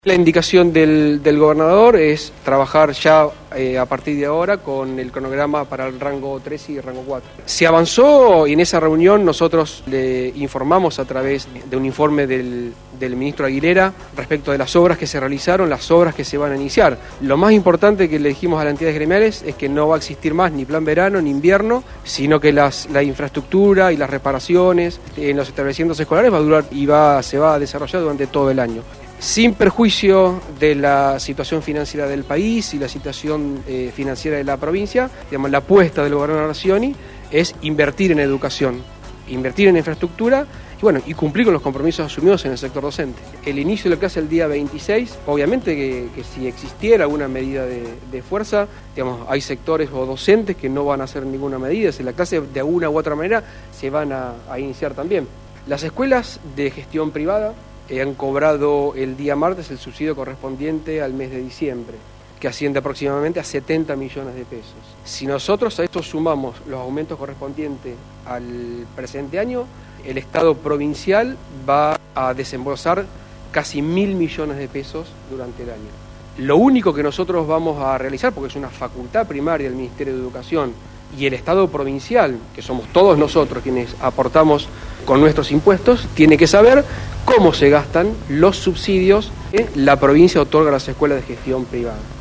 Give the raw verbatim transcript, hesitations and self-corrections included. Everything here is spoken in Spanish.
La indicación del, del gobernador es trabajar ya eh, a partir de ahora con el cronograma para el rango tres y rango cuatro. Se avanzó y en esa reunión nosotros le informamos a través de un informe del, del ministro Aguilera respecto de las obras que se realizaron, las obras que se van a iniciar. Lo más importante que le dijimos a las entidades gremiales es que no va a existir más ni plan verano ni invierno, sino que las, la infraestructura y las reparaciones en los establecimientos escolares va a durar y va, se va a desarrollar durante todo el año. Sin perjuicio de la situación financiera del país y la situación eh, financiera de la provincia, digamos, la apuesta del gobernador Arcioni es invertir en educación, invertir en infraestructura y, bueno, y cumplir con los compromisos asumidos en el sector docente. El inicio de la clase el día veintiséis, obviamente que, que si existiera alguna medida de, de fuerza, digamos, hay sectores o docentes que no van a hacer ninguna medida, si la clase de una u otra manera se van a, a iniciar también. Las escuelas de gestión privada han cobrado el día martes el subsidio correspondiente al mes de diciembre, que asciende aproximadamente a setenta millones de pesos. Si nosotros a esto sumamos los aumentos correspondientes al presente año, el Estado provincial va a desembolsar casi mil millones de pesos durante el año. Lo único que nosotros vamos a realizar, porque es una facultad primaria del Ministerio de Educación y el Estado provincial, que somos todos nosotros quienes aportamos con nuestros impuestos, tiene que saber cómo se gastan los subsidios que la provincia otorga a las escuelas de gestión privada.